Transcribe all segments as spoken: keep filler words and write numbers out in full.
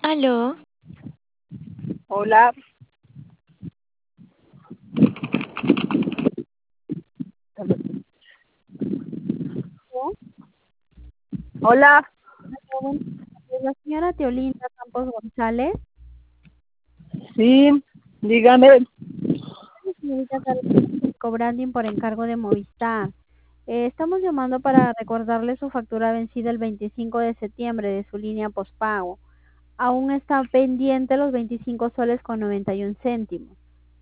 Aló, Hola. ¿No? Hola. Bueno, la señora Teolinda Campos González, Sí, dígame. señorita Carolina Cobranding por encargo de Movistar. Eh, estamos llamando para recordarle su factura vencida el veinticinco de septiembre de su línea postpago. Aún está pendiente los veinticinco soles con noventa y un céntimos.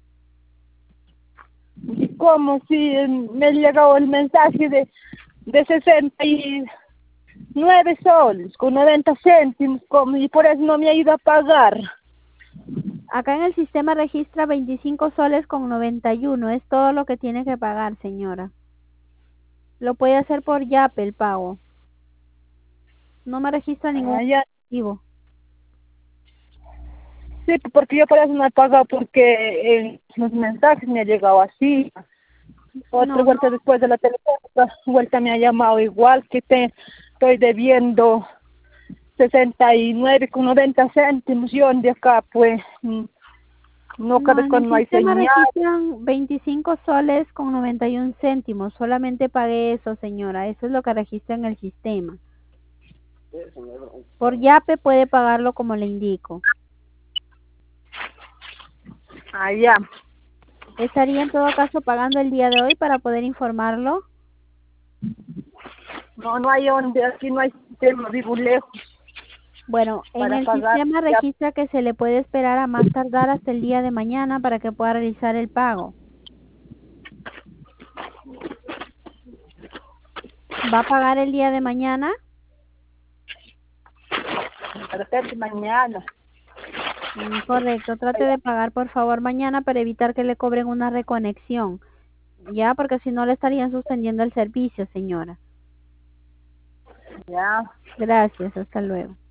¿Cómo si eh, me llegó el mensaje de, de sesenta y nueve soles con noventa céntimos? ¿Cómo? Y por eso no me ha ido a pagar. Acá en el sistema registra veinticinco soles con noventa y uno. Es todo lo que tiene que pagar, señora. Lo puede hacer por Yape el pago. No me registra ningún Ah, ya. motivo. Sí, porque yo por eso no he pagado, porque en los mensajes me ha llegado así. Otra No, no. vuelta después de la telefónica, vuelta me ha llamado igual que te estoy debiendo sesenta y nueve con noventa céntimos. Yo de acá, pues, mm, no No, cabe en el cuando no hay sistema señal. registran veinticinco soles con noventa y un céntimos. Solamente pagué eso, señora. Eso es lo que registra en el sistema. Por Yape puede pagarlo como le indico. Ah, ya. Estaría en todo caso pagando el día de hoy para poder informarlo. No, no hay donde, aquí no hay sistema, vivo lejos Bueno, en para el pagar. sistema Ya, registra que se le puede esperar a más tardar hasta el día de mañana para que pueda realizar el pago. ¿Va a pagar el día de mañana? de repente mañana. Mm, correcto, trate de pagar por favor mañana para evitar que le cobren una reconexión. Ya, porque si no le estarían suspendiendo el servicio, señora. Ya. Gracias, hasta luego.